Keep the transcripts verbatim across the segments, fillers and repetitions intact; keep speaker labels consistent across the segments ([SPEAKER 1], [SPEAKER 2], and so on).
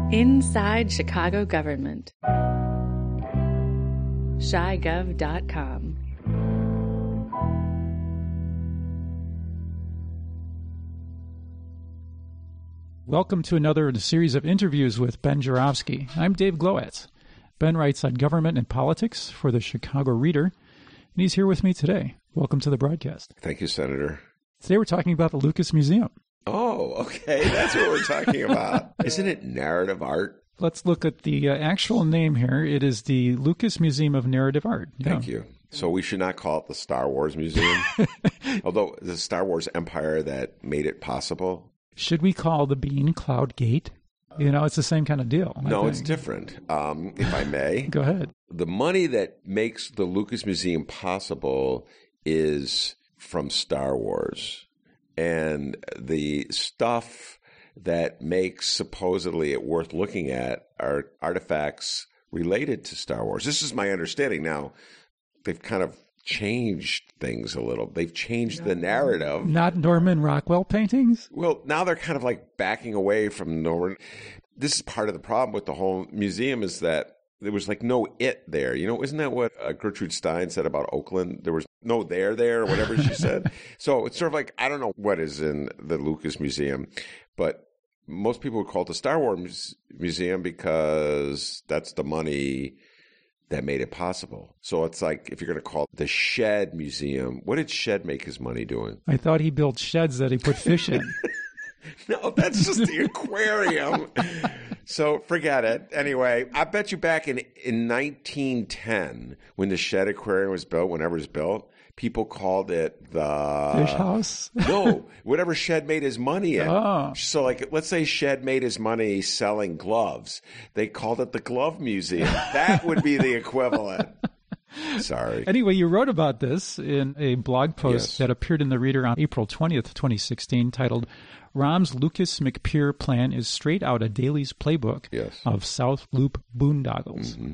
[SPEAKER 1] Inside Chicago Government. Chi Gov dot com.
[SPEAKER 2] Welcome to another in a series of interviews with Ben Joravsky. I'm Dave Glowacz. Ben writes on government and politics for the Chicago Reader, and he's here with me today. Welcome to the broadcast.
[SPEAKER 3] Thank you, Senator.
[SPEAKER 2] Today we're talking about the Lucas Museum.
[SPEAKER 3] Oh, okay. That's what we're talking about. Isn't it narrative art?
[SPEAKER 2] Let's look at the uh, actual name here. It is the Lucas Museum of Narrative Art.
[SPEAKER 3] Thank
[SPEAKER 2] yeah.
[SPEAKER 3] you. So we should not call it the Star Wars Museum, although the Star Wars Empire that made it possible.
[SPEAKER 2] Should we call the Bean Cloud Gate? You know, it's the same kind of deal. I
[SPEAKER 3] No,
[SPEAKER 2] think.
[SPEAKER 3] it's different, um, if I may.
[SPEAKER 2] Go ahead.
[SPEAKER 3] The money that makes the Lucas Museum possible is from Star Wars. And the stuff that makes supposedly it worth looking at are artifacts related to Star Wars. This is my understanding. Now, they've kind of changed things a little. They've changed the narrative.
[SPEAKER 2] Not Norman Rockwell paintings?
[SPEAKER 3] Well, now they're kind of like backing away from Norman. This is part of the problem with the whole museum is that there was like no it there. You know, isn't that what uh, Gertrude Stein said about Oakland? There was no there there, or whatever she said. So it's sort of like, I don't know what is in the Lucas Museum, but most people would call it the Star Wars Museum because that's the money that made it possible. So it's like, if you're going to call it the Shed Museum, what did Shed make his money doing?
[SPEAKER 2] I thought he built sheds that he put fish in.
[SPEAKER 3] No, that's just the aquarium. So forget it. Anyway, I bet you back in, in nineteen ten, when the Shed Aquarium was built, whenever it was built, people called it the...
[SPEAKER 2] Fish house?
[SPEAKER 3] No, whatever Shed made his money in.
[SPEAKER 2] Oh.
[SPEAKER 3] So like, let's say Shed made his money selling gloves. They called it the Glove Museum. That would be the equivalent. Sorry.
[SPEAKER 2] Anyway, you wrote about this in a blog post
[SPEAKER 3] Yes.
[SPEAKER 2] that appeared in the Reader on April twentieth, twenty sixteen, titled, Rahm's Lucas McPeer Plan is Straight Out of Daly's Playbook
[SPEAKER 3] Yes.
[SPEAKER 2] of South Loop Boondoggles.
[SPEAKER 3] Mm-hmm.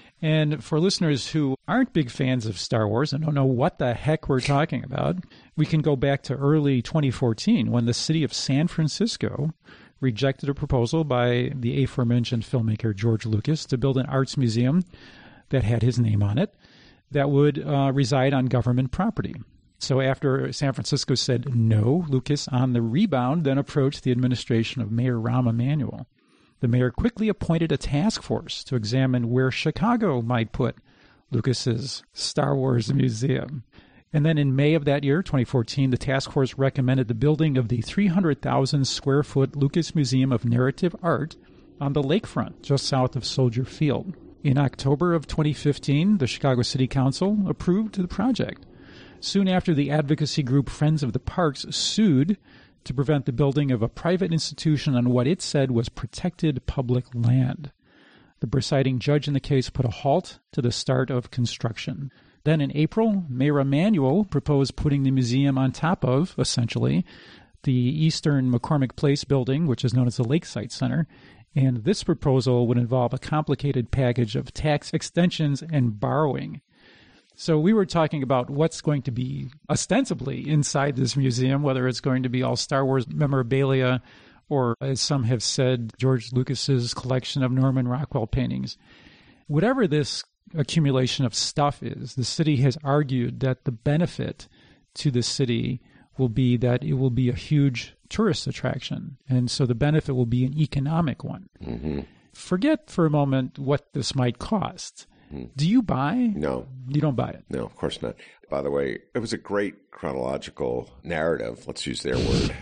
[SPEAKER 2] And for listeners who aren't big fans of Star Wars and don't know what the heck we're talking about, we can go back to early twenty fourteen when the city of San Francisco rejected a proposal by the aforementioned filmmaker George Lucas to build an arts museum that had his name on it that would uh, reside on government property. So after San Francisco said no, Lucas, on the rebound, then approached the administration of Mayor Rahm Emanuel. The mayor quickly appointed a task force to examine where Chicago might put Lucas's Star Wars Museum. And then in May of that year, twenty fourteen, the task force recommended the building of the three hundred thousand square foot Lucas Museum of Narrative Art on the lakefront, just south of Soldier Field. In October of twenty fifteen, the Chicago City Council approved the project. Soon after, the advocacy group Friends of the Parks sued to prevent the building of a private institution on what it said was protected public land. The presiding judge in the case put a halt to the start of construction. Then in April, Mayor Emanuel proposed putting the museum on top of, essentially, the Eastern McCormick Place building, which is known as the Lakeside Center, and this proposal would involve a complicated package of tax extensions and borrowing. So we were talking about what's going to be ostensibly inside this museum, whether it's going to be all Star Wars memorabilia or, as some have said, George Lucas's collection of Norman Rockwell paintings. Whatever this accumulation of stuff is, the city has argued that the benefit to the city will be that it will be a huge tourist attraction. And so the benefit will be an economic one.
[SPEAKER 3] Mm-hmm.
[SPEAKER 2] Forget for a moment what this might cost. Do you buy?
[SPEAKER 3] No.
[SPEAKER 2] You don't buy it?
[SPEAKER 3] No, of course not. By the way, it was a great chronological narrative. Let's use their word.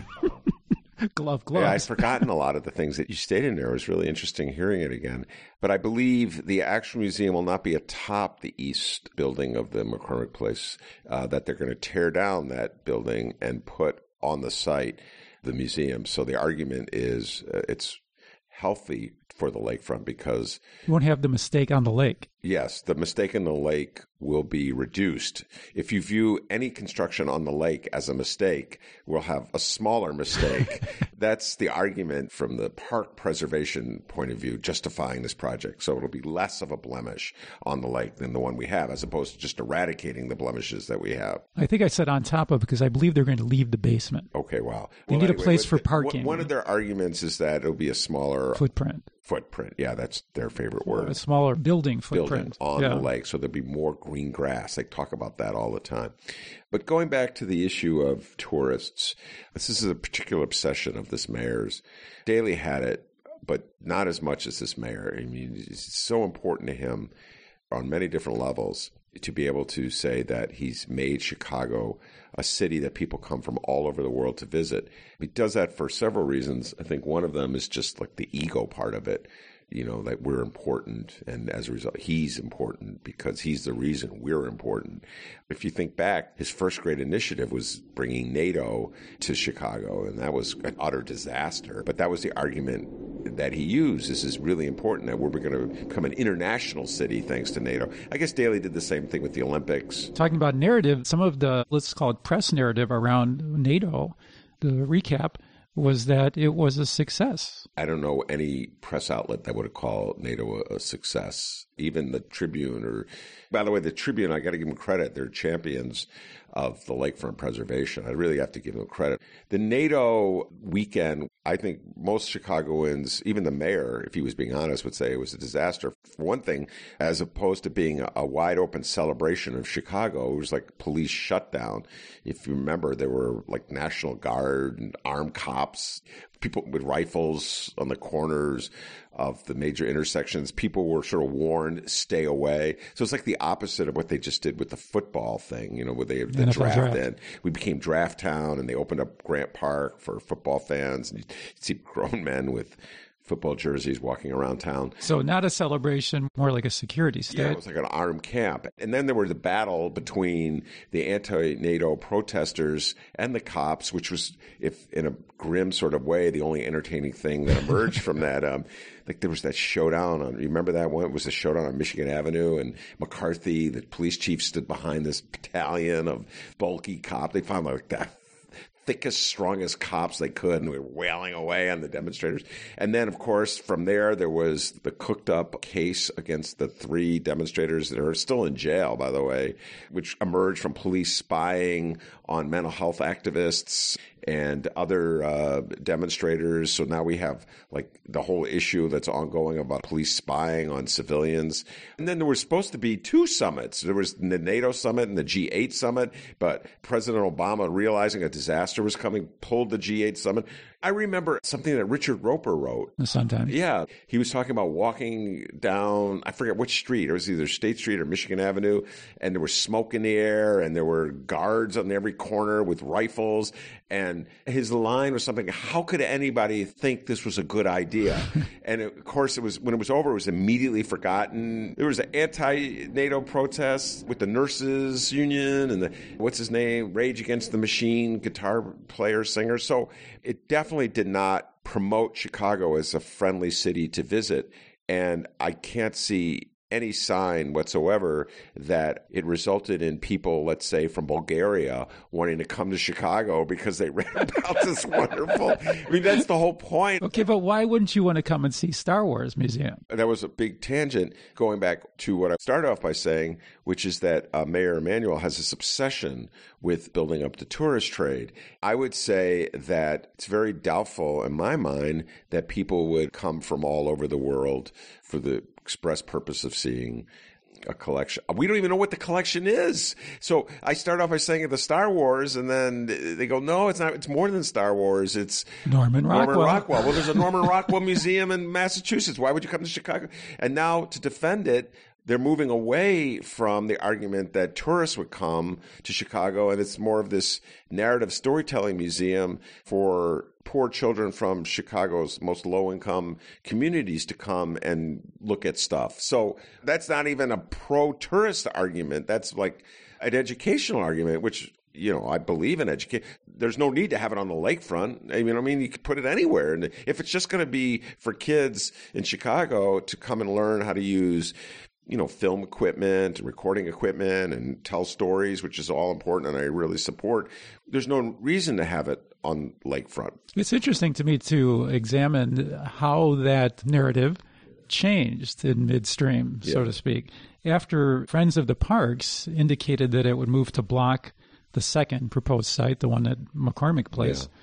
[SPEAKER 2] Glove, gloves.
[SPEAKER 3] Yeah, I'd forgotten a lot of the things that you stated in there. It was really interesting hearing it again. But I believe the actual museum will not be atop the east building of the McCormick Place, uh, that they're going to tear down that building and put on the site the museum. So the argument is uh, it's healthy for the lakefront because...
[SPEAKER 2] You won't have the mistake on the lake.
[SPEAKER 3] Yes, the mistake in the lake will be reduced. If you view any construction on the lake as a mistake, we'll have a smaller mistake. That's the argument from the park preservation point of view justifying this project. So it'll be less of a blemish on the lake than the one we have, as opposed to just eradicating the blemishes that we have.
[SPEAKER 2] I think I said on top of because I believe they're going to leave the basement.
[SPEAKER 3] Okay, wow.
[SPEAKER 2] They
[SPEAKER 3] well,
[SPEAKER 2] need
[SPEAKER 3] anyway,
[SPEAKER 2] a place for parking.
[SPEAKER 3] One of their arguments is that it'll be a smaller
[SPEAKER 2] footprint.
[SPEAKER 3] Footprint. Yeah, that's their favorite word.
[SPEAKER 2] A smaller building footprint.
[SPEAKER 3] Building on
[SPEAKER 2] yeah.
[SPEAKER 3] the lake, so there'd be more green grass. They talk about that all the time. But going back to the issue of tourists, this is a particular obsession of this mayor's. Daley had it, but not as much as this mayor. I mean, it's so important to him on many different levels to be able to say that he's made Chicago a city that people come from all over the world to visit. He does that for several reasons. I think one of them is just like the ego part of it, you know, that we're important. And as a result, he's important because he's the reason we're important. If you think back, his first great initiative was bringing NATO to Chicago, and that was an utter disaster. But that was the argument that he used. This is really important that we're going to become an international city thanks to NATO. I guess Daley did the same thing with the Olympics.
[SPEAKER 2] Talking about narrative, some of the, let's call it press narrative around NATO, the recap, was that it was a success.
[SPEAKER 3] I don't know any press outlet that would have called NATO a, a success. Even the Tribune, or, by the way, the Tribune, I got to give them credit. They're champions of the lakefront preservation. I really have to give them credit. The NATO weekend, I think most Chicagoans, even the mayor, if he was being honest, would say it was a disaster. For one thing, as opposed to being a, a wide open celebration of Chicago, it was like police shutdown. If you remember, there were like National Guard and armed cops, people with rifles on the corners of the major intersections. People were sort of warned, stay away. So it's like the opposite of what they just did with the football thing, you know, where they the draft, draft in. We became Draft Town, and they opened up Grant Park for football fans. And you see grown men with football jerseys walking around town.
[SPEAKER 2] So not a celebration, more like a security state.
[SPEAKER 3] Yeah, it was like an armed camp. And then there was the battle between the anti-NATO protesters and the cops, which was, if in a grim sort of way, the only entertaining thing that emerged from that. Um, like there was that showdown on, you remember that one? It was a showdown on Michigan Avenue, and McCarthy, the police chief, stood behind this battalion of bulky cops. They found like that thickest, strongest cops they could, and we were wailing away on the demonstrators. And then, of course, from there, there was the cooked-up case against the three demonstrators that are still in jail, by the way, which emerged from police spying on mental health activists and other uh, demonstrators. So now we have like the whole issue that's ongoing about police spying on civilians. And then there were supposed to be two summits. There was the NATO summit and the G eight summit, but President Obama, realizing a disaster was coming, pulled the G eight summit. I remember something that Richard Roper wrote.
[SPEAKER 2] The Sun-Times.
[SPEAKER 3] Yeah. He was talking about walking down, I forget which street. It was either State Street or Michigan Avenue, and there was smoke in the air, and there were guards on every corner with rifles. And his line was something, how could anybody think this was a good idea? And of course, it was when it was over, it was immediately forgotten. There was an anti-NATO protest with the nurses union and the, what's his name, Rage Against the Machine guitar player, singer. So it definitely did not promote Chicago as a friendly city to visit. And I can't see any sign whatsoever that it resulted in people, let's say, from Bulgaria wanting to come to Chicago because they read about this wonderful... I mean, that's the whole point.
[SPEAKER 2] Okay, but why wouldn't you want to come and see Star Wars Museum?
[SPEAKER 3] That was a big tangent, going back to what I started off by saying, which is that uh, Mayor Emanuel has this obsession with building up the tourist trade. I would say that it's very doubtful in my mind that people would come from all over the world for the express purpose of seeing a collection. We don't even know what the collection is. So I start off by saying the Star Wars, and then they go, no, it's not. It's more than Star Wars. It's
[SPEAKER 2] Norman Rockwell.
[SPEAKER 3] Norman Rockwell. Well, there's a Norman Rockwell Museum in Massachusetts. Why would you come to Chicago? And now to defend it, they're moving away from the argument that tourists would come to Chicago, and it's more of this narrative storytelling museum for poor children from Chicago's most low-income communities to come and look at stuff. So that's not even a pro-tourist argument. That's like an educational argument, which, you know, I believe in education. There's no need to have it on the lakefront. I mean, I mean, you could put it anywhere. And if it's just going to be for kids in Chicago to come and learn how to use, you know, film equipment and recording equipment and tell stories, which is all important and I really support, there's no reason to have it on lakefront.
[SPEAKER 2] It's interesting to me to examine how that narrative changed in midstream, yeah. so to speak. After Friends of the Parks indicated that it would move to block the second proposed site, the one at McCormick Place,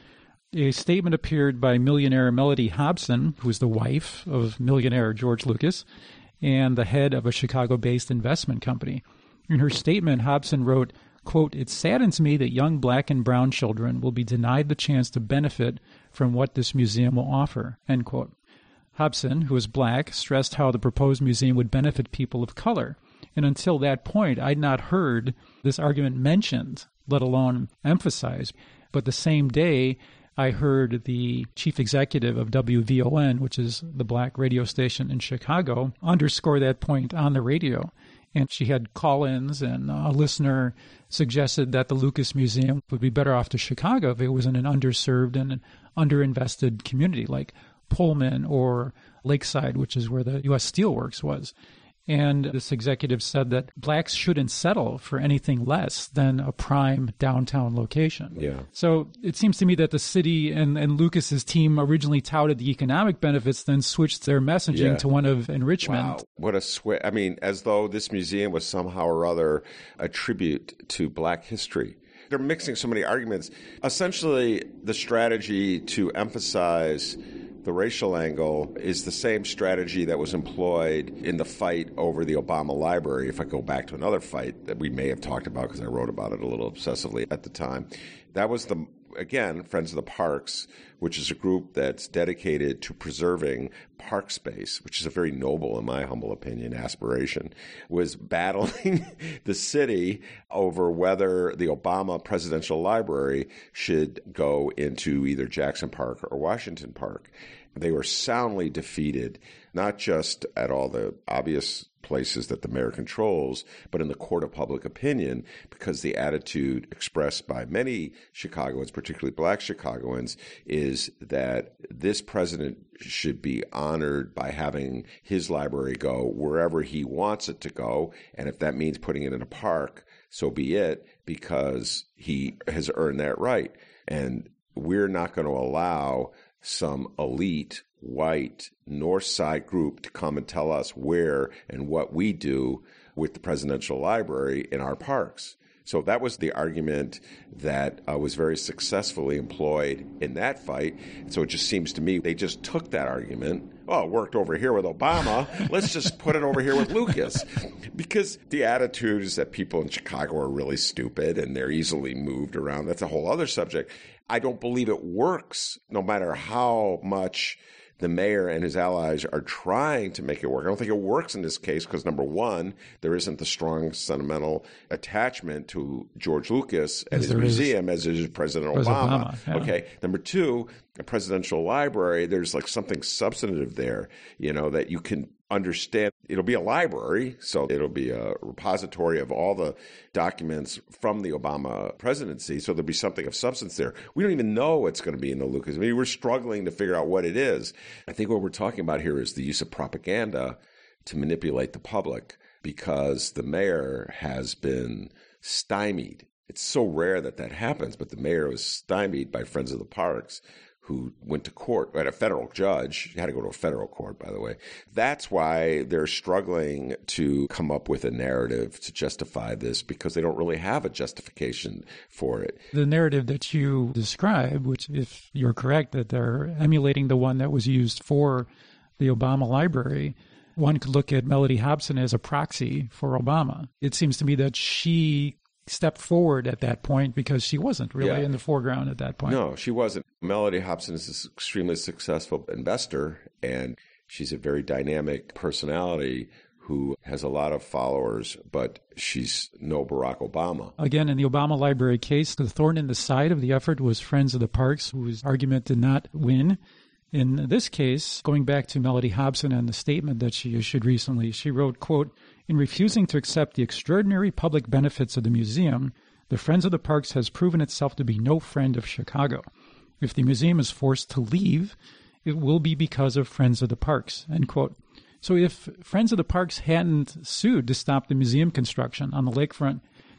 [SPEAKER 2] A statement appeared by millionaire Melody Hobson, who is the wife of millionaire George Lucas and the head of a Chicago-based investment company. In her statement, Hobson wrote, quote, "It saddens me that young black and brown children will be denied the chance to benefit from what this museum will offer," end quote. Hobson, who is black, stressed how the proposed museum would benefit people of color. And until that point, I'd not heard this argument mentioned, let alone emphasized. But the same day, I heard the chief executive of W V O N, which is the black radio station in Chicago, underscore that point on the radio. And she had call-ins, and a listener suggested that the Lucas Museum would be better off to Chicago if it was in an underserved and an underinvested community like Pullman or Lakeside, which is where the U S Steelworks was. And this executive said that blacks shouldn't settle for anything less than a prime downtown location.
[SPEAKER 3] Yeah.
[SPEAKER 2] So it seems to me that the city and, and Lucas's team originally touted the economic benefits, then switched their messaging
[SPEAKER 3] Yeah.
[SPEAKER 2] to one of enrichment.
[SPEAKER 3] Wow, what a switch. I mean, as though this museum was somehow or other a tribute to black history. They're mixing so many arguments. Essentially, the strategy to emphasize the racial angle is the same strategy that was employed in the fight over the Obama Library. If I go back to another fight that we may have talked about because I wrote about it a little obsessively at the time, that was the, again, Friends of the Parks, which is a group that's dedicated to preserving park space, which is a very noble, in my humble opinion, aspiration, was battling the city over whether the Obama Presidential Library should go into either Jackson Park or Washington Park. They were soundly defeated, not just at all the obvious places that the mayor controls, but in the court of public opinion, because the attitude expressed by many Chicagoans, particularly black Chicagoans, is that this president should be honored by having his library go wherever he wants it to go. And if that means putting it in a park, so be it, because he has earned that right. And we're not going to allow some elite white North Side group to come and tell us where and what we do with the presidential library in our parks. So that was the argument that uh, was very successfully employed in that fight. So it just seems to me they just took that argument. Oh, it worked over here with Obama. Let's just put it over here with Lucas. Because the attitude is that people in Chicago are really stupid and they're easily moved around. That's a whole other subject. I don't believe it works, no matter how much the mayor and his allies are trying to make it work. I don't think it works in this case because, number one, there isn't the strong sentimental attachment to George Lucas and his museum as is President Obama.
[SPEAKER 2] Obama yeah.
[SPEAKER 3] Okay. Number two, a presidential library, there's like something substantive there, you know, that you can understand. It'll be a library, so it'll be a repository of all the documents from the Obama presidency, so there'll be something of substance there. We don't even know what's going to be in the Lucas. I mean, we're struggling to figure out what it is. I think what we're talking about here is the use of propaganda to manipulate the public because the mayor has been stymied. It's so rare that that happens, but the mayor was stymied by Friends of the Parks, who went to court, at a federal judge, had to go to a federal court, by the way. That's why they're struggling to come up with a narrative to justify this because they don't really have a justification for it.
[SPEAKER 2] The narrative that you describe, which if you're correct that they're emulating the one that was used for the Obama Library, one could look at Melody Hobson as a proxy for Obama. It seems to me that she stepped forward at that point because she wasn't really
[SPEAKER 3] Yeah.
[SPEAKER 2] in the foreground at that point.
[SPEAKER 3] No, she wasn't. Melody Hobson is an extremely successful investor, and she's a very dynamic personality who has a lot of followers, but she's no Barack Obama.
[SPEAKER 2] Again, in the Obama Library case, the thorn in the side of the effort was Friends of the Parks, whose argument did not win. In this case, going back to Melody Hobson and the statement that she issued recently, she wrote, quote, "In refusing to accept the extraordinary public benefits of the museum, the Friends of the Parks has proven itself to be no friend of Chicago. If the museum is forced to leave, it will be because of Friends of the Parks," end quote. So if Friends of the Parks hadn't sued to stop the museum construction on the lakefront,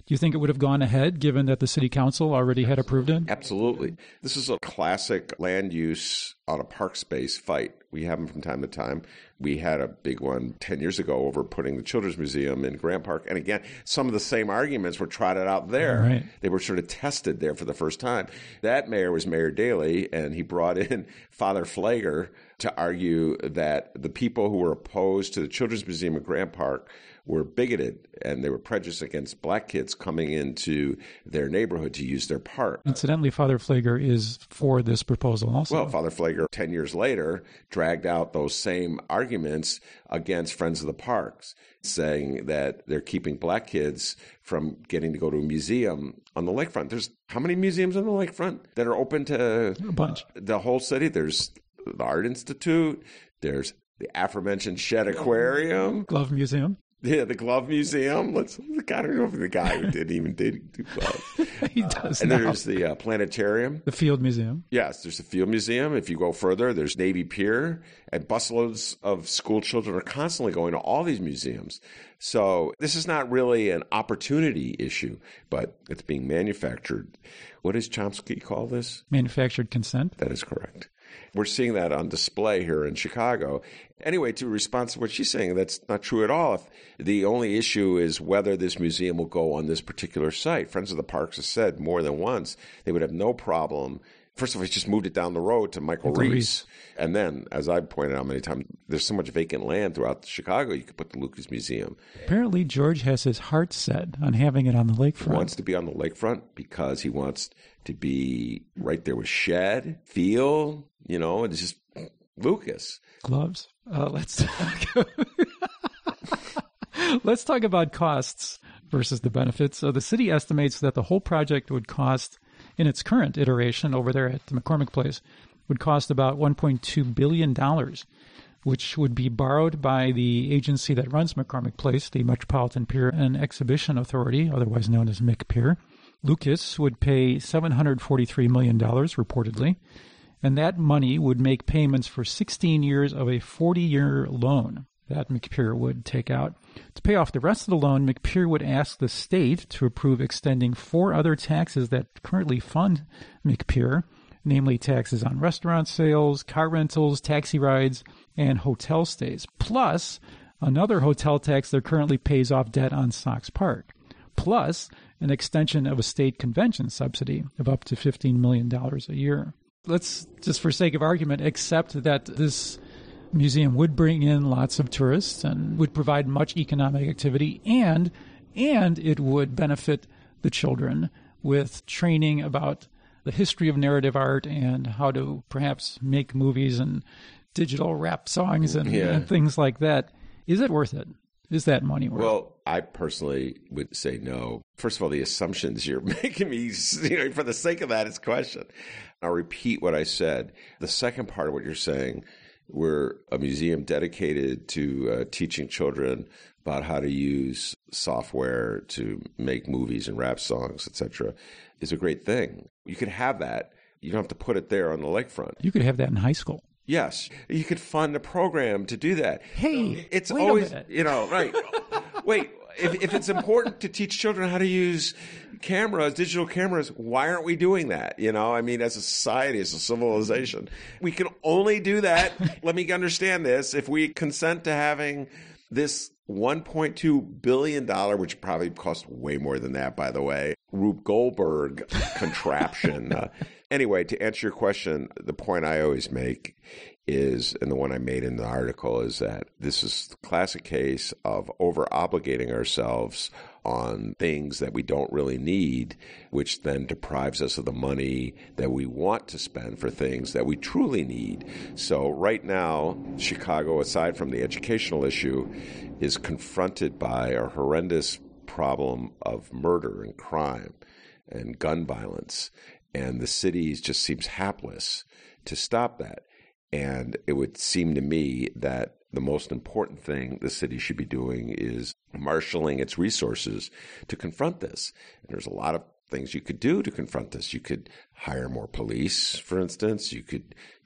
[SPEAKER 2] you think it would have gone ahead given that the city council already had approved it?
[SPEAKER 3] Absolutely. This is a classic land use on a park space fight. We have them from time to time. We had a big one ten years ago over putting the Children's Museum in Grant Park. And again, some of the same arguments were trotted out there.
[SPEAKER 2] Right.
[SPEAKER 3] They were sort of tested there for the first time. That mayor was Mayor Daley, and he brought in Father Pfleger to argue that the people who were opposed to the Children's Museum in Grant Park were bigoted and they were prejudiced against black kids coming into their neighborhood to use their park.
[SPEAKER 2] Incidentally, Father Pfleger is for this proposal also.
[SPEAKER 3] Well, Father Pfleger, ten years later, dragged out those same arguments against Friends of the Parks, saying that they're keeping black kids from getting to go to a museum on the lakefront. There's how many museums on the lakefront that are open to
[SPEAKER 2] a bunch.
[SPEAKER 3] The whole city? There's the Art Institute. There's the aforementioned Shedd Aquarium.
[SPEAKER 2] Glove Museum.
[SPEAKER 3] Yeah, the Glove Museum. Let's. I don't know if the guy who didn't even did do gloves.
[SPEAKER 2] He does.
[SPEAKER 3] Uh, and
[SPEAKER 2] now.
[SPEAKER 3] there's the uh, planetarium.
[SPEAKER 2] The Field Museum.
[SPEAKER 3] Yes, there's the Field Museum. If you go further, there's Navy Pier, and busloads of school children are constantly going to all these museums. So this is not really an opportunity issue, but it's being manufactured. What does Chomsky call this?
[SPEAKER 2] Manufactured consent.
[SPEAKER 3] That is correct. We're seeing that on display here in Chicago. Anyway, to respond to what she's saying, that's not true at all. If the only issue is whether this museum will go on this particular site. Friends of the Parks has said more than once they would have no problem. First of all, he just moved it down the road to Michael,
[SPEAKER 2] Michael
[SPEAKER 3] Reese.
[SPEAKER 2] Reese.
[SPEAKER 3] And then, as I've pointed out many times, there's so much vacant land throughout Chicago, you could put the Lucas Museum.
[SPEAKER 2] Apparently, George has his heart set on having it on the lakefront.
[SPEAKER 3] He wants to be on the lakefront because he wants to be right there with Shedd, Field, you know, it's just Lucas.
[SPEAKER 2] Gloves. Uh, let's talk. Let's talk about costs versus the benefits. So the city estimates that the whole project would cost, in its current iteration over there at the McCormick Place, would cost about one point two billion dollars, which would be borrowed by the agency that runs McCormick Place, the Metropolitan Pier and Exhibition Authority, otherwise known as McPier. Lucas would pay seven hundred forty-three million dollars, reportedly, and that money would make payments for sixteen years of a forty-year loan that McPier would take out. To pay off the rest of the loan, McPier would ask the state to approve extending four other taxes that currently fund McPier, namely taxes on restaurant sales, car rentals, taxi rides, and hotel stays, plus another hotel tax that currently pays off debt on Sox Park, plus an extension of a state convention subsidy of up to fifteen million dollars a year. Let's, just for sake of argument, accept that this museum would bring in lots of tourists and would provide much economic activity, and and it would benefit the children with training about the history of narrative art and how to perhaps make movies and digital rap songs and,
[SPEAKER 3] yeah.
[SPEAKER 2] and things like that. Is it worth it? Is that money worth it?
[SPEAKER 3] Well, I personally would say no. First of all, the assumptions you're making me, you know, for the sake of that, it's a question. I'll repeat what I said. The second part of what you're saying, we're a museum dedicated to uh, teaching children about how to use software to make movies and rap songs, et cetera, is a great thing. You could have that. You don't have to put it there on the lakefront.
[SPEAKER 2] You could have that in high school.
[SPEAKER 3] Yes. You could fund a program to do that.
[SPEAKER 2] Hey,
[SPEAKER 3] it's
[SPEAKER 2] wait
[SPEAKER 3] always,
[SPEAKER 2] a minute.
[SPEAKER 3] you know, right. Wait, if, if it's important to teach children how to use cameras, digital cameras, why aren't we doing that? You know, I mean, as a society, as a civilization, we can only do that. Let me understand this. If we consent to having this one point two billion dollars, which probably costs way more than that, by the way, Rube Goldberg contraption. uh, anyway, to answer your question, the point I always make is, and the one I made in the article, is that this is the classic case of over-obligating ourselves on things that we don't really need, which then deprives us of the money that we want to spend for things that we truly need. So right now, Chicago, aside from the educational issue, is confronted by a horrendous problem of murder and crime and gun violence. And the city just seems hapless to stop that. And it would seem to me that the most important thing the city should be doing is marshaling its resources to confront this. And there's a lot of things you could do to confront this. You could hire more police, for instance. You could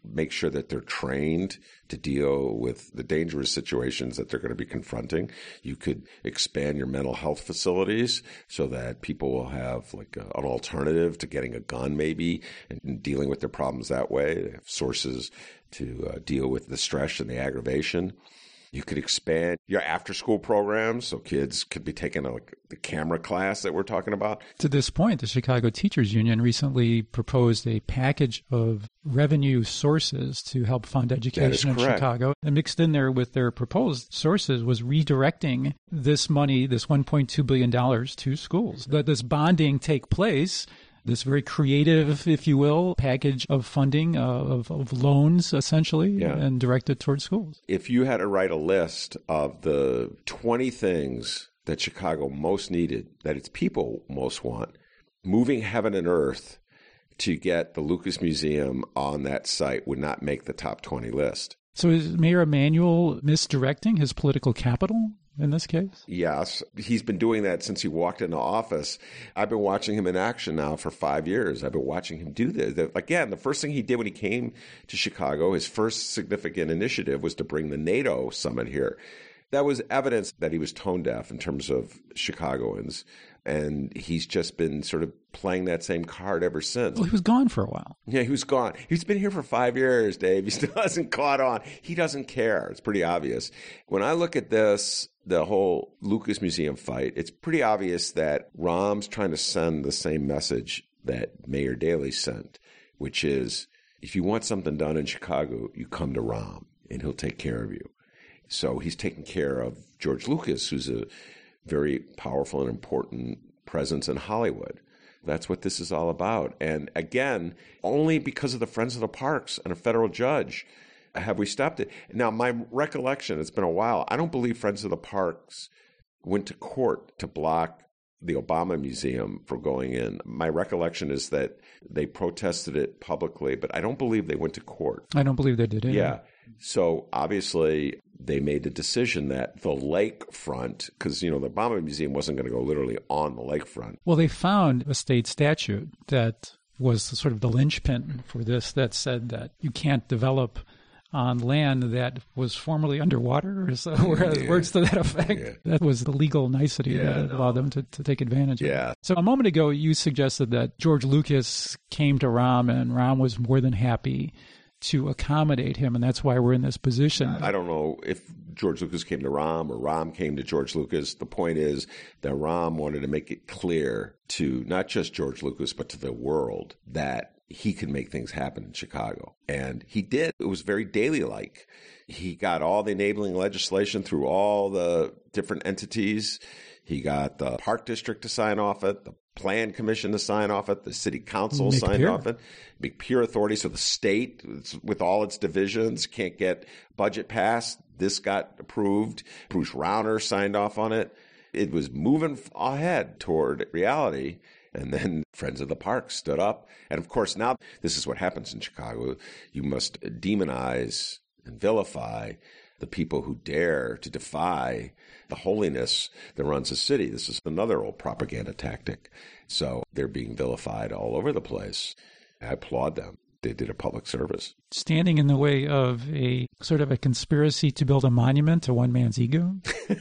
[SPEAKER 3] make sure that they're trained to deal with the dangerous situations that they're going to be confronting. You could expand your mental health facilities so that people will have like a, an alternative to getting a gun maybe and dealing with their problems that way. They have sources to uh, deal with the stress and the aggravation. You could expand your after-school programs so kids could be taking a, like, the camera class that we're talking about.
[SPEAKER 2] To this point, the Chicago Teachers Union recently proposed a package of revenue sources to help fund education in Chicago. And mixed in there with their proposed sources was redirecting this money, this one point two billion dollars, to schools. Let this bonding take place. This very creative, if you will, package of funding, uh, of, of loans, essentially,
[SPEAKER 3] yeah.
[SPEAKER 2] and directed towards schools.
[SPEAKER 3] If you had to write a list of the twenty things that Chicago most needed, that its people most want, moving heaven and earth to get the Lucas Museum on that site would not make the top twenty list.
[SPEAKER 2] So is Mayor Emanuel misdirecting his political capital in this case?
[SPEAKER 3] Yes. He's been doing that since he walked into office. I've been watching him in action now for five years. I've been watching him do this. Again, the first thing he did when he came to Chicago, his first significant initiative was to bring the NATO summit here. That was evidence that he was tone deaf in terms of Chicagoans. And he's just been sort of playing that same card ever since.
[SPEAKER 2] Well, he was gone for a while.
[SPEAKER 3] Yeah, he was gone. He's been here for five years, Dave. He still hasn't caught on. He doesn't care. It's pretty obvious. When I look at this, the whole Lucas Museum fight, it's pretty obvious that Rahm's trying to send the same message that Mayor Daley sent, which is, if you want something done in Chicago, you come to Rahm, and he'll take care of you. So he's taking care of George Lucas, who's a very powerful and important presence in Hollywood. That's what this is all about. And again, only because of the Friends of the Parks and a federal judge have we stopped it. Now, my recollection, it's been a while, I don't believe Friends of the Parks went to court to block the Obama Museum from going in. My recollection is that they protested it publicly, but I don't believe they went to court.
[SPEAKER 2] I don't believe they did either.
[SPEAKER 3] Yeah. So obviously they made the decision that the lakefront, because, you know, the Obama Museum wasn't going to go literally on the lakefront.
[SPEAKER 2] Well, they found a state statute that was sort of the linchpin for this that said that you can't develop on land that was formerly underwater, or so, whereas yeah. words to that effect. Yeah. That was the legal nicety
[SPEAKER 3] yeah,
[SPEAKER 2] that
[SPEAKER 3] no.
[SPEAKER 2] allowed them to, to take advantage
[SPEAKER 3] yeah.
[SPEAKER 2] of it. So a moment ago, you suggested that George Lucas came to Rahm, and Rahm was more than happy to accommodate him, and that's why we're in this position.
[SPEAKER 3] I don't know if George Lucas came to Rahm or Rahm came to George Lucas. The point is that Rahm wanted to make it clear to not just George Lucas, but to the world that he could make things happen in Chicago. And he did. It was very Daley-like. He got all the enabling legislation through all the different entities. He got the Park District to sign off it, the Plan Commission to sign off it, the City Council
[SPEAKER 2] Make
[SPEAKER 3] signed
[SPEAKER 2] pure.
[SPEAKER 3] off it, McPure Authority. So the state, with all its divisions, can't get budget passed. This got approved. Bruce Rauner signed off on it. It was moving ahead toward reality. And then Friends of the Park stood up. And of course, now this is what happens in Chicago. You must demonize and vilify the people who dare to defy the holiness that runs a city. This is another old propaganda tactic. So they're being vilified all over the place. I applaud them. They did a public service.
[SPEAKER 2] Standing in the way of a sort of a conspiracy to build a monument to one man's ego?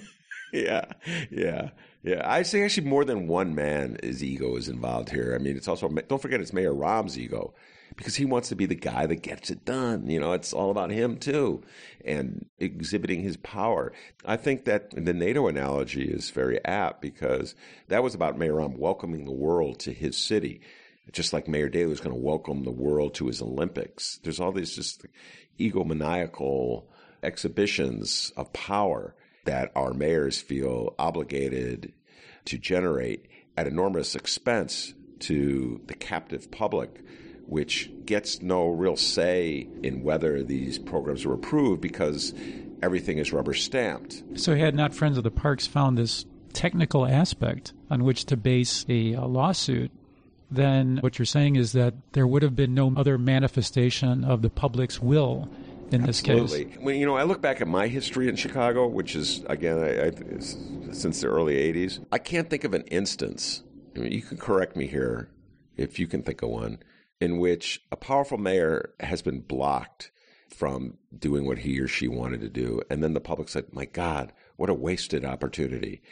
[SPEAKER 3] Yeah, yeah, yeah. I say actually more than one man's ego is involved here. I mean, it's also, don't forget, it's Mayor Rahm's ego, because he wants to be the guy that gets it done. You know, it's all about him too, and exhibiting his power. I think that the NATO analogy is very apt, because that was about Mayor Rahm welcoming the world to his city, just like Mayor Daley was going to welcome the world to his Olympics. There's all these just egomaniacal exhibitions of power that our mayors feel obligated to generate at enormous expense to the captive public, which gets no real say in whether these programs are approved because everything is rubber stamped.
[SPEAKER 2] So had not Friends of the Parks found this technical aspect on which to base a, a lawsuit, then what you're saying is that there would have been no other manifestation of the public's will in this
[SPEAKER 3] Absolutely.
[SPEAKER 2] case.
[SPEAKER 3] When, you know, I look back at my history in Chicago, which is, again, I, I, since the early eighties, I can't think of an instance, I mean, you can correct me here if you can think of one, in which a powerful mayor has been blocked from doing what he or she wanted to do. And then the public said, my God, what a wasted opportunity.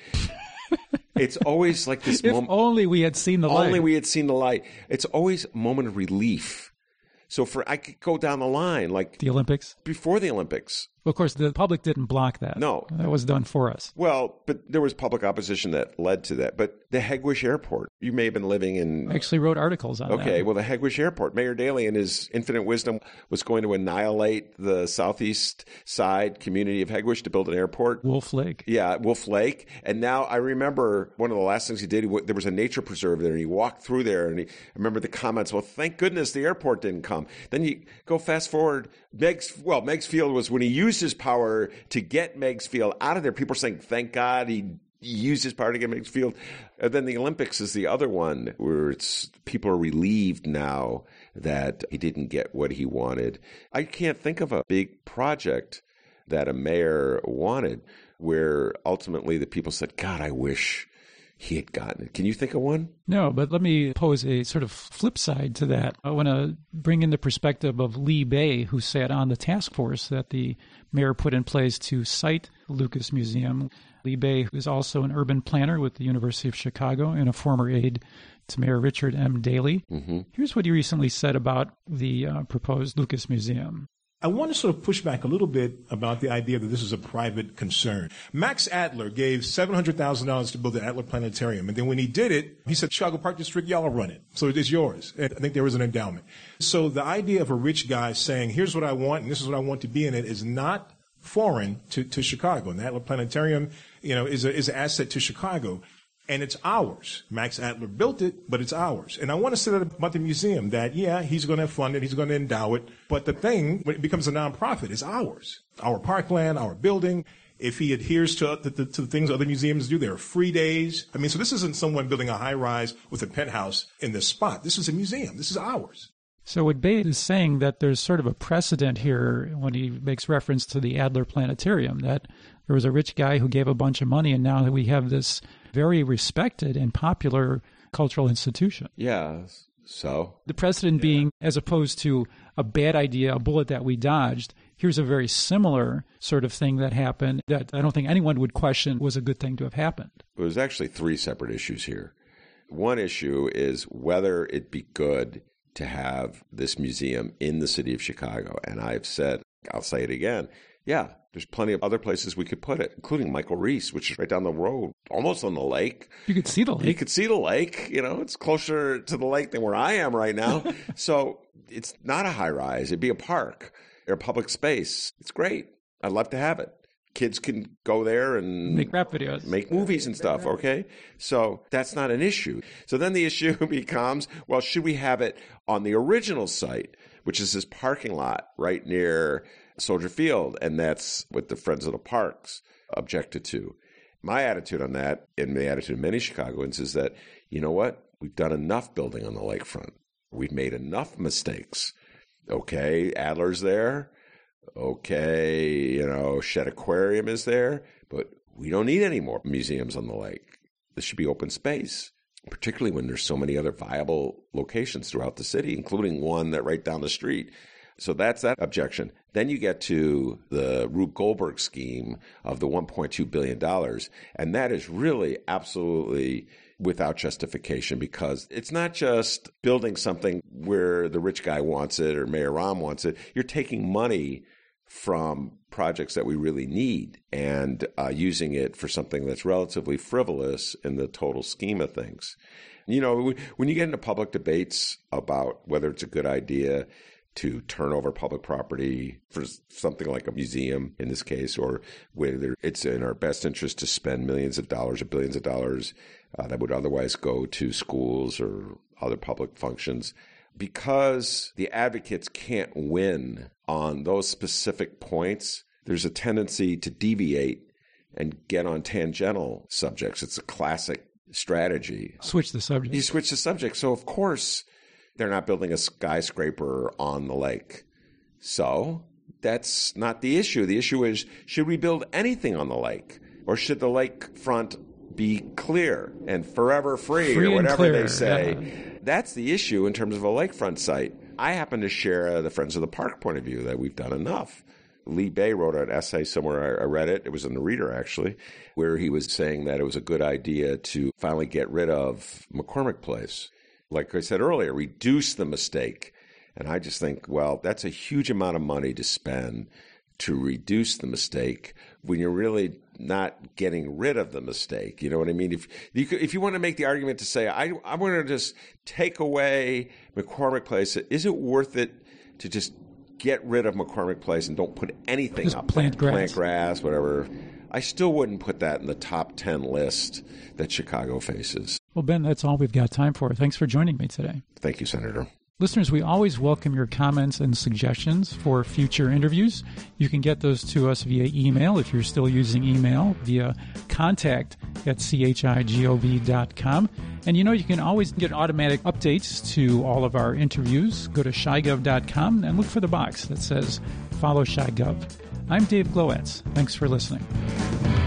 [SPEAKER 3] It's always like this
[SPEAKER 2] if
[SPEAKER 3] moment.
[SPEAKER 2] Only we had seen the light.
[SPEAKER 3] Only we had seen the light. It's always a moment of relief. So for I could go down the line, like
[SPEAKER 2] the Olympics?
[SPEAKER 3] Before the Olympics.
[SPEAKER 2] Well, of course, the public didn't block that.
[SPEAKER 3] No.
[SPEAKER 2] That was done for us.
[SPEAKER 3] Well, but there was public opposition that led to that. But the Hegewisch Airport, you may have been living in...
[SPEAKER 2] I actually wrote articles on
[SPEAKER 3] okay,
[SPEAKER 2] that.
[SPEAKER 3] Okay, well, the Hegewisch Airport, Mayor Daley in his infinite wisdom was going to annihilate the southeast side community of Hegewisch to build an airport.
[SPEAKER 2] Wolf Lake.
[SPEAKER 3] Yeah, Wolf Lake. And now I remember one of the last things he did, he, there was a nature preserve there, and he walked through there, and he, I remember the comments, well, thank goodness the airport didn't come. Then you go fast forward, Meigs, well, Meigs Field was when he used his power to get Meigs Field out of there. People are saying, thank God he used his power to get Meigs Field. And then the Olympics is the other one where it's people are relieved now that he didn't get what he wanted. I can't think of a big project that a mayor wanted where ultimately the people said, God, I wish he had gotten it. Can you think of one?
[SPEAKER 2] No, but let me pose a sort of flip side to that. I want to bring in the perspective of Lee Bay, who sat on the task force that the mayor put in place to site Lucas Museum. Lee Bay is also an urban planner with the University of Chicago and a former aide to Mayor Richard M. Daley.
[SPEAKER 3] Mm-hmm.
[SPEAKER 2] Here's what he recently said about the uh, proposed Lucas Museum.
[SPEAKER 4] I want to sort of push back a little bit about the idea that this is a private concern. Max Adler gave seven hundred thousand dollars to build the Adler Planetarium. And then when he did it, he said, Chicago Park District, y'all will run it. So it's yours. And I think there was an endowment. So the idea of a rich guy saying, here's what I want, and this is what I want to be in it, is not foreign to, to Chicago. And the Adler Planetarium, you know, is a, is an asset to Chicago. And it's ours. Max Adler built it, but it's ours. And I want to say that about the museum, that, yeah, he's going to fund it, he's going to endow it, but the thing, when it becomes a nonprofit, is ours. Our parkland, our building. If he adheres to, to, to the things other museums do, there are free days. I mean, so this isn't someone building a high-rise with a penthouse in this spot. This is a museum. This is ours.
[SPEAKER 2] So what Bay is saying that there's sort of a precedent here when he makes reference to the Adler Planetarium, that there was a rich guy who gave a bunch of money, and now we have this very respected and popular cultural institution.
[SPEAKER 3] Yeah, so?
[SPEAKER 2] The precedent
[SPEAKER 4] yeah.
[SPEAKER 2] being, as opposed to a bad idea, a bullet that we dodged, here's a very similar sort of thing that happened that I don't think anyone would question was a good thing to have happened.
[SPEAKER 3] It was actually three separate issues here. One issue is whether it'd be good to have this museum in the city of Chicago. And I've said, I'll say it again, yeah, there's plenty of other places we could put it, including Michael Reese, which is right down the road, almost on the lake.
[SPEAKER 2] You could see the lake.
[SPEAKER 3] You could see the lake. You know, it's closer to the lake than where I am right now. So it's not a high rise. It'd be a park or a public space. It's great. I'd love to have it. Kids can go there and
[SPEAKER 2] make rap videos,
[SPEAKER 3] make movies and stuff, okay? So that's not an issue. So then the issue becomes, well, should we have it on the original site, which is this parking lot right near Soldier Field? And that's what the Friends of the Parks objected to. My attitude on that, and the attitude of many Chicagoans, is that, you know what? We've done enough building on the lakefront. We've made enough mistakes. Okay, Adler's there. Okay, you know, Shedd Aquarium is there, but we don't need any more museums on the lake. This should be open space, particularly when there's so many other viable locations throughout the city, including one that right down the street. So that's that objection. Then you get to the Rube Goldberg scheme of the one point two billion dollars, and that is really absolutely without justification, because it's not just building something where the rich guy wants it or Mayor Rahm wants it. You're taking money from projects that we really need and uh, using it for something that's relatively frivolous in the total scheme of things. You know, when you get into public debates about whether it's a good idea to turn over public property for something like a museum in this case, or whether it's in our best interest to spend millions of dollars or billions of dollars uh, that would otherwise go to schools or other public functions, because the advocates can't win on those specific points, there's a tendency to deviate and get on tangential subjects. It's a classic strategy.
[SPEAKER 2] Switch the subject.
[SPEAKER 3] You switch the subject. So, of course, they're not building a skyscraper on the lake. So that's not the issue. The issue is, should we build anything on the lake? Or should the lakefront be clear and forever free,
[SPEAKER 2] free
[SPEAKER 3] or whatever
[SPEAKER 2] clear,
[SPEAKER 3] they say?
[SPEAKER 2] Yeah.
[SPEAKER 3] That's the issue in terms of a lakefront site. I happen to share the Friends of the Park point of view that we've done enough. Lee Bay wrote an essay somewhere, I read it, it was in the Reader actually, where he was saying that it was a good idea to finally get rid of McCormick Place. Like I said earlier, reduce the mistake. And I just think, well, that's a huge amount of money to spend to reduce the mistake when you're really not getting rid of the mistake. You know what I mean? If you could, if you want to make the argument to say, I, I want to just take away McCormick Place, is it worth it to just get rid of McCormick Place and don't put anything
[SPEAKER 2] just
[SPEAKER 3] up?
[SPEAKER 2] Plant grass.
[SPEAKER 3] Plant grass, whatever. I still wouldn't put that in the top ten list that Chicago faces.
[SPEAKER 2] Well, Ben, that's all we've got time for. Thanks for joining me today.
[SPEAKER 3] Thank you, Senator.
[SPEAKER 2] Listeners, we always welcome your comments and suggestions for future interviews. You can get those to us via email if you're still using email, via contact at chigov dot com. And you know, you can always get automatic updates to all of our interviews. Go to chigov dot com and look for the box that says Follow ChiGov. I'm Dave Glowacz. Thanks for listening.